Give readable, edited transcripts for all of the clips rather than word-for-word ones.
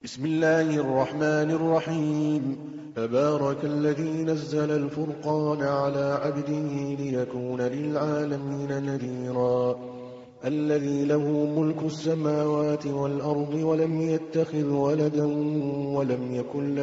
بسم الله الرحمن الرحيم. تبارك الذي نزل الفرقان على عبده ليكون للعالمين نذيرا. الذي له ملك السماوات والأرض ولم يتخذ ولدا ولم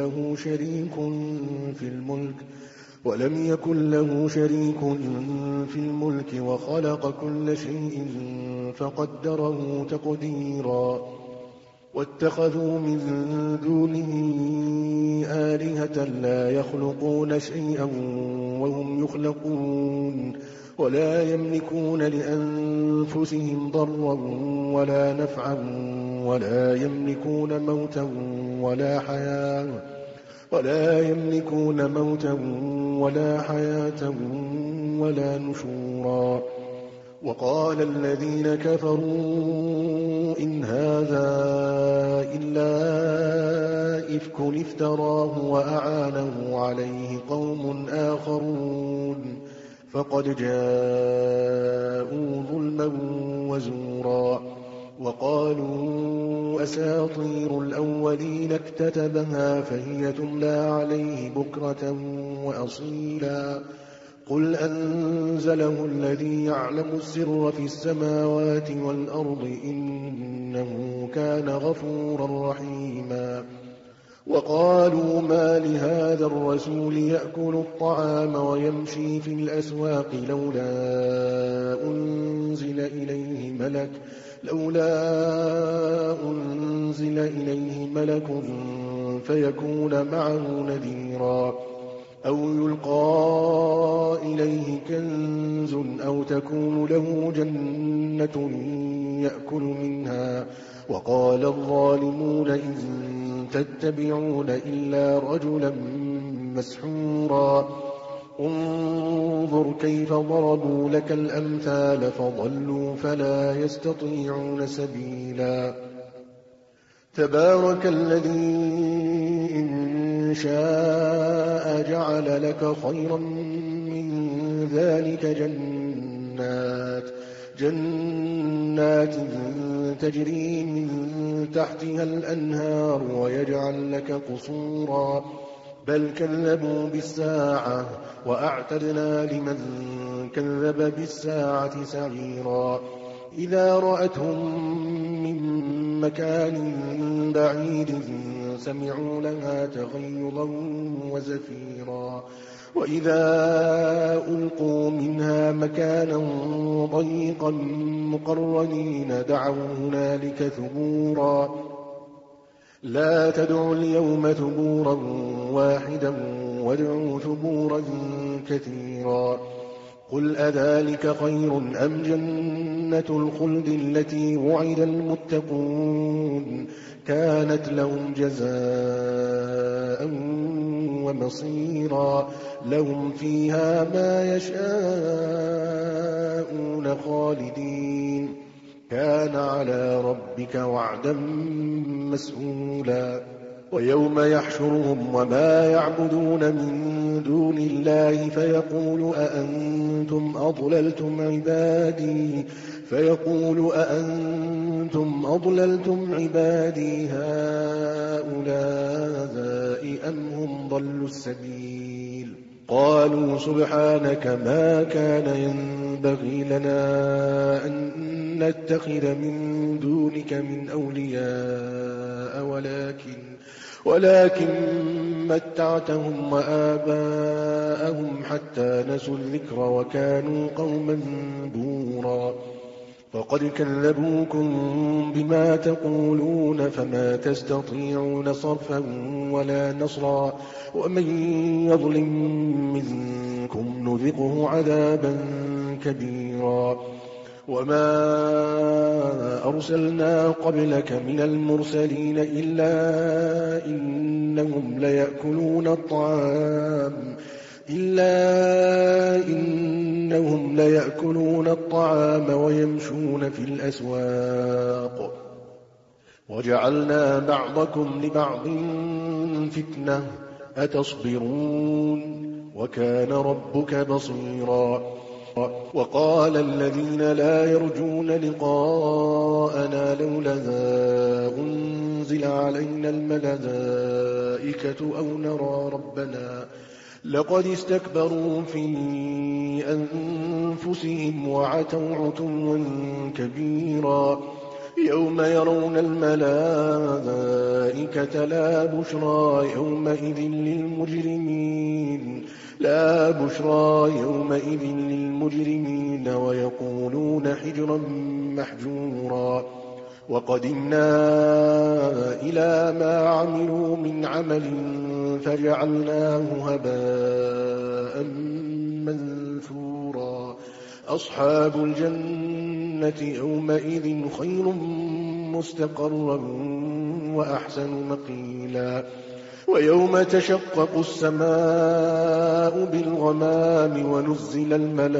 يكن له شريك في الملك وخلق كل شيء فقدره تقديرا. واتخذوا من دونه آلهة لا يخلقون شيئا وهم يخلقون ولا يملكون لأنفسهم ضرا ولا نفعا ولا يملكون موتا ولا حياة ولا نشورا. وقال الذين كفروا إن هذا إلا إفك افتراه وأعانه عليه قوم آخرون فقد جاءوا ظلما وزورا. وقالوا أساطير الأولين اكتتبها فهي تملى عليه بكرة وأصيلا. قل أنزله الذي يعلم السر في السماوات والأرض إنه كان غفورا رحيما. وقالوا ما لهذا الرسول يأكل الطعام ويمشي في الأسواق لولا أنزل إليه ملك فيكون معه نذيرا أو يلقى إليه كنز أو تكون له جنة يأكل منها. وقال الظالمون إن تتبعون إلا رجلا مسحورا. انظر كيف ضربوا لك الأمثال فضلوا فلا يستطيعون سبيلا. تبارك الذي إن شاء جعل لك خيرا من ذلك جنات تجري من تحتها الأنهار ويجعل لك قصورا. بل كذبوا بالساعة وأعتدنا لمن كذب بالساعة سعيرا. إذا رأتهم من مكان بعيد سمعوا لها تغيظا وزفيرا. وإذا ألقوا منها مكانا ضيقا مقرنين دعوا هنالك ثبورا. لا تدعوا اليوم ثبورا واحدا وادعوا ثبورا كثيرا. قل أذلك خير أم جنة الخلد التي وعد المتقون كانت لهم جزاء ومصيرا. لهم فيها ما يشاءون خالدين كان على ربك وعدا مسئولا. ويوم يحشرهم وما يعبدون من دون الله فيقول أأنتم أضللتم عبادي هؤلاء أم هم ضلوا السبيل. قالوا سبحانك ما كان ينبغي لنا أن نتخذ من دونك من أولياء ولكن متعتهم وآباءهم حتى نسوا الذكر وكانوا قوما بورا. فقد كذبوكم بما تقولون فما تستطيعون صرفا ولا نصرا. ومن يظلم منكم نذقه عذابا كبيرا. وما أرسلنا قبلك من المرسلين إلا إنهم ليأكلون الطعام ويمشون في الأسواق. وجعلنا بعضكم لبعض فتنة أتصبرون وكان ربك بصيرا. وقال الذين لا يرجون لقاءنا لولا تنزل علينا الملائكة أو نرى ربنا لقد استكبروا في أنفسهم وعتوا عتوا كبيرا يوم يرون الملائكة لا بشرى يومئذ للمجرمين ويقولون حجرا محجورا وقدمنا إلى ما عملوا من عمل فجعلناه هباء منثورا أصحاب الجنة يومئذ خير مستقرا وأحسن مقيلا ويوم تشقق السماء بالغمام ونزل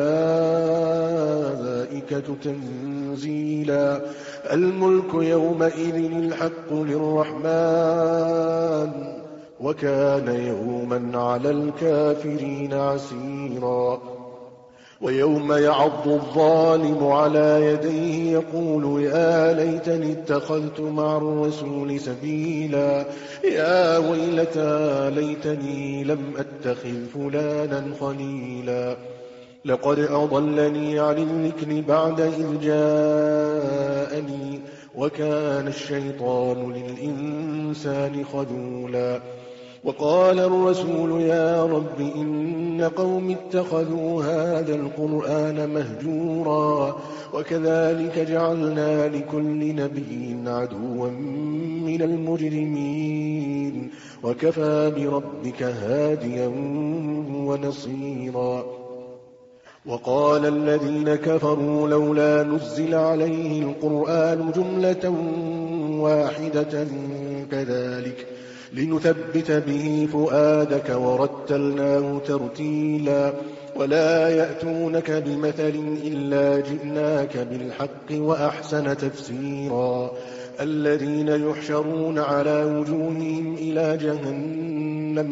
الملائكة تنزيلا الملك يومئذ الحق للرحمن وكان يوما على الكافرين عسيرا ويوم يعض الظالم على يديه يقول يا ليتني اتخذت مع الرسول سبيلا يا ويلتى ليتني لم أتخذ فلانا خليلا لقد أضلني عن الذكر بعد إذ جاءني وكان الشيطان للإنسان خذولا وقال الرسول يا رب إن قوم اتخذوا هذا القرآن مهجورا وكذلك جعلنا لكل نبي عدوا من المجرمين وكفى بربك هاديا ونصيرا وقال الذين كفروا لولا نزل عليه القرآن جملة واحدة كذلك لنثبت به فؤادك ورتلناه ترتيلا ولا يأتونك بمثل إلا جئناك بالحق وأحسن تفسيرا الذين يحشرون على وجوههم إلى جهنم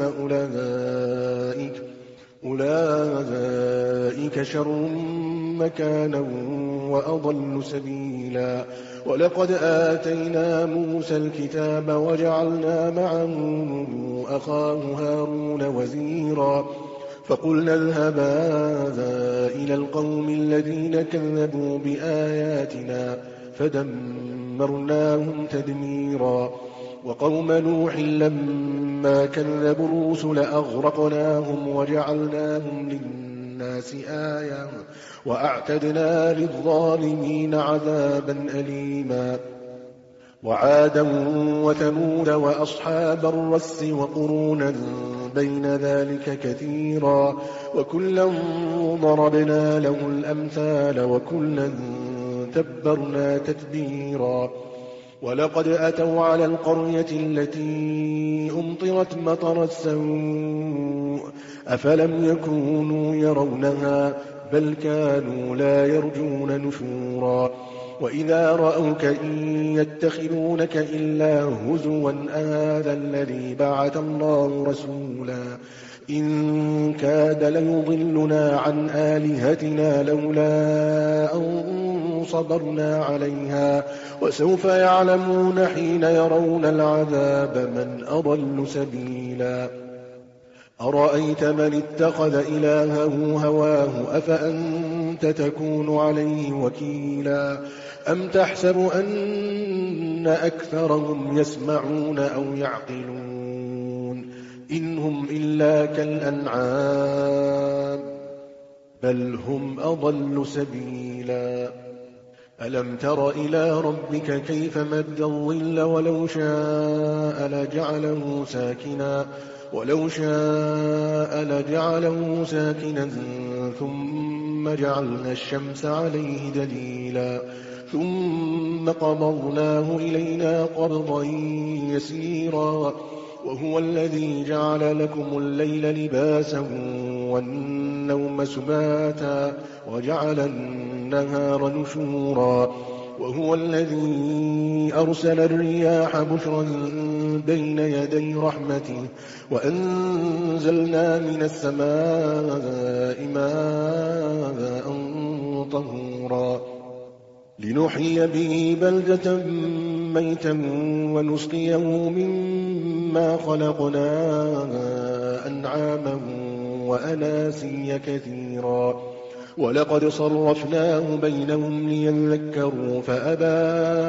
أولئك شر مكانا وأضل سبيلا ولقد آتينا موسى الكتاب وجعلنا معه أخاه هارون وزيرا فقلنا اذهبا إلى القوم الذين كذبوا بآياتنا فدمرناهم تدميرا وقوم نوح لما كذبوا الرسل أغرقناهم وجعلناهم للناس آية وأعتدنا للظالمين عذابا أليما وعادا وثمود وأصحاب الرس وقرونا بين ذلك كثيرا وكلا ضربنا له الأمثال وكلا تبرنا تتبيرا ولقد أتوا على القرية التي أمطرت مطر السوء أفلم يكونوا يرونها بل كانوا لا يرجون نشورا وإذا رأوك إن يتخذونك إلا هزوا أهذا الذي بعث الله رسولا إن كاد ليضلنا عن آلهتنا لولا أن صبرنا عليها وسوف يعلمون حين يرون العذاب من أضل سبيلا أرأيت من اتخذ إلهه هواه أفأنت تكون عليه وكيلا أم تحسب أن أكثرهم يسمعون أو يعقلون إن هم إلا كالأنعام بل هم أضل سبيلا ألم تر إلى ربك كيف مد الظل ولو شاء لجعله ساكنا ثم جعلنا الشمس عليه دليلا ثم قبضناه إلينا قبضا يسيرا وهو الذي جعل لكم الليل لباسا والنوم سباتا وجعل النهار نشورا وهو الذي أرسل الرياح بشرا بين يدي رحمته وأنزلنا من السماء ماء طهورا لنحيي به بلدة ميتا ونسقيه مما خلقنا أنعاما وأناسيا كثيرا ولقد صرفناه بينهم ليذكروا فأبى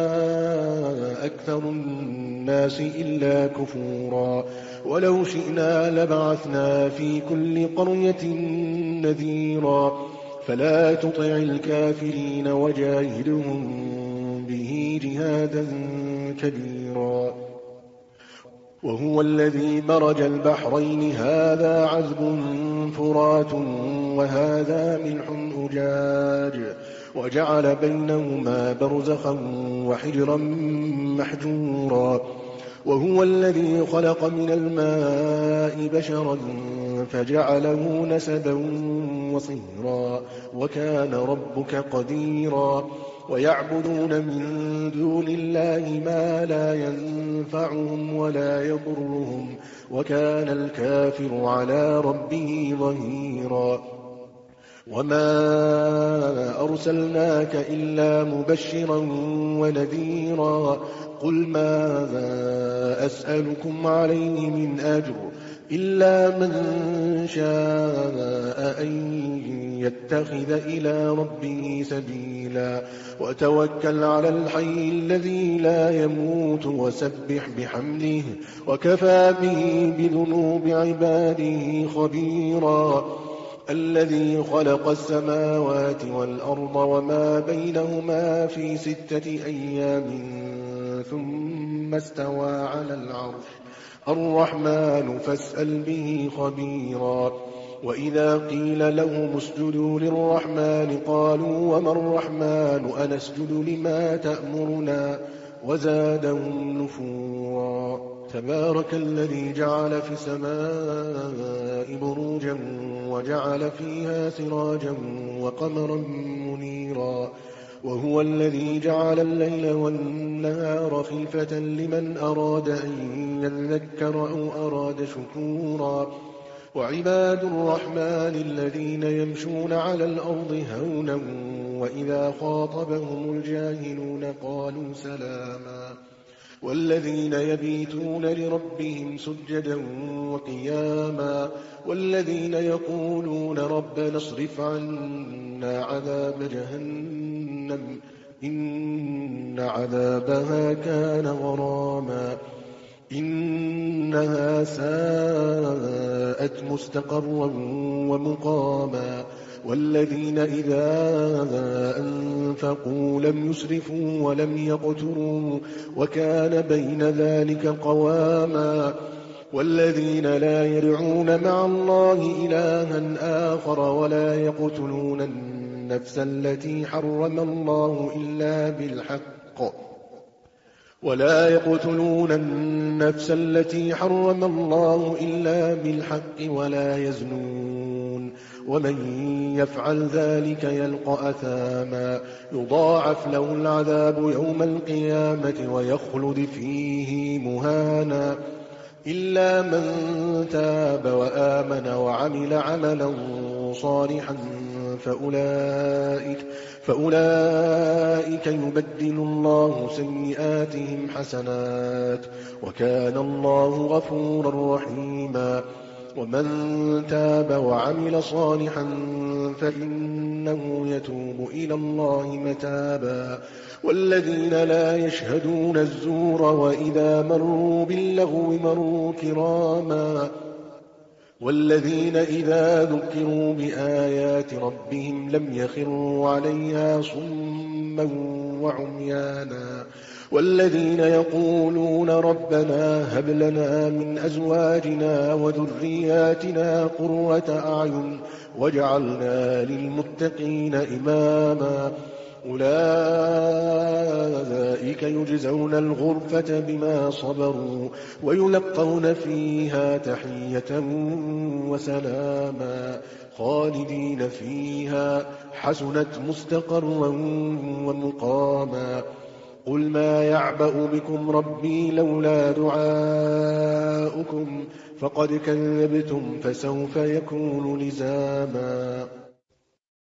أكثر الناس إلا كفورا ولو شئنا لبعثنا في كل قرية نذيرا فلا تطع الكافرين وجاهدهم به جهادا كبيرا وهو الذي مرج البحرين هذا عذب فرات وهذا ملح أجاج وجعل بينهما برزخا وحجرا محجورا وهو الذي خلق من الماء بشرا فجعله نسبا وصهرا وكان ربك قديرا ويعبدون من دون الله ما لا ينفعهم ولا يضرهم وكان الكافر على ربه ظهيرا وما أرسلناك إلا مبشرا ونذيرا قل ماذا أسألكم عليه من أجر إلا من شاء أن يتخذ إلى ربه سبيلا وتوكل على الحي الذي لا يموت وسبح بحمده وكفى به بذنوب عباده خبيرا الذي خلق السماوات والأرض وما بينهما في 6 أيام ثم استوى على العرش الرحمن فاسأل به خبيرا وإذا قيل لهم اسجدوا للرحمن قالوا وما الرحمن أنسجد لما تأمرنا وزادهم نفورا تبارك الذي جعل في السماء بروجا وجعل فيها سراجا وقمرا منيرا وهو الذي جعل الليل والنهار خلفة لمن أراد أن يذكر أو أراد شكورا وعباد الرحمن الذين يمشون على الأرض هونا وإذا خاطبهم الجاهلون قالوا سلاما والذين يبيتون لربهم سجدا وقياما والذين يقولون ربنا اصرف عنا عذاب جهنم إن عذابها كان غراما إنها ساءت مستقرا ومقاما والذين إذا أنفقوا لم يسرفوا ولم يقتروا وكان بين ذلك قواما والذين لا يدعون مع الله إلها آخر ولا يقتلون النفس التي حرم الله إلا بالحق ولا يزنون ومن يفعل ذلك يلقى أثاما يضاعف له العذاب يوم القيامة ويخلد فيه مهانا إلا من تاب وآمن وعمل عملا صالحا فأولئك يبدل الله سيئاتهم حسنات وكان الله غفورا رحيما ومن تاب وعمل صالحا فإنه يتوب إلى الله متابا والذين لا يشهدون الزور وإذا مروا باللغو مروا كراما والذين إذا ذكروا بآيات ربهم لم يخروا عليها صما وعميانا والذين يقولون ربنا هب لنا من أزواجنا وذرياتنا قرة أعين واجعلنا للمتقين إماما أولئك يجزون الغرفة بما صبروا ويلقون فيها تحية وسلاما خالدين فيها حسنت مستقرا ومقاما قل ما يعبأ بكم ربي لولا دعاؤكم فقد كذبتم فسوف يكون لزاما